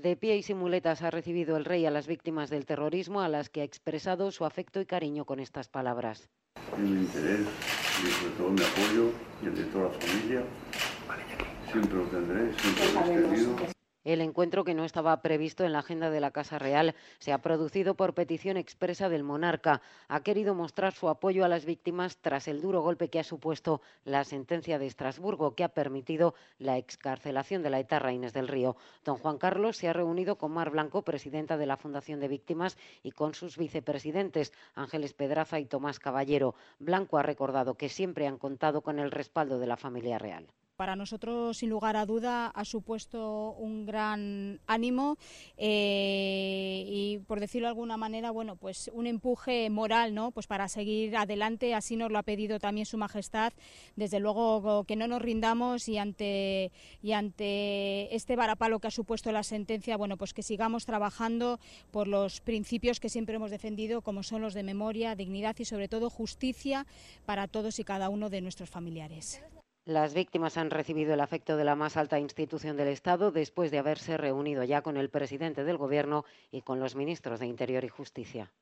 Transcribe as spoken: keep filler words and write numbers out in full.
De pie y sin muletas ha recibido el rey a las víctimas del terrorismo, a las que ha expresado su afecto y cariño con estas palabras. En mi interés y sobre todo mi apoyo y el de toda la familia, siempre lo tendré, siempre lo he tenido. El encuentro, que no estaba previsto en la agenda de la Casa Real, se ha producido por petición expresa del monarca. Ha querido mostrar su apoyo a las víctimas tras el duro golpe que ha supuesto la sentencia de Estrasburgo, que ha permitido la excarcelación de la etarra Inés del Río. Don Juan Carlos se ha reunido con Mar Blanco, presidenta de la Fundación de Víctimas, y con sus vicepresidentes, Ángeles Pedraza y Tomás Caballero. Blanco ha recordado que siempre han contado con el respaldo de la familia real. Para nosotros, sin lugar a duda, ha supuesto un gran ánimo eh, y, por decirlo de alguna manera, bueno, pues un empuje moral, ¿no? Pues para seguir adelante. Así nos lo ha pedido también Su Majestad. Desde luego, que no nos rindamos y ante y ante este varapalo que ha supuesto la sentencia, bueno, pues que sigamos trabajando por los principios que siempre hemos defendido, como son los de memoria, dignidad y, sobre todo, justicia para todos y cada uno de nuestros familiares. Las víctimas han recibido el afecto de la más alta institución del Estado después de haberse reunido ya con el presidente del Gobierno y con los ministros de Interior y Justicia.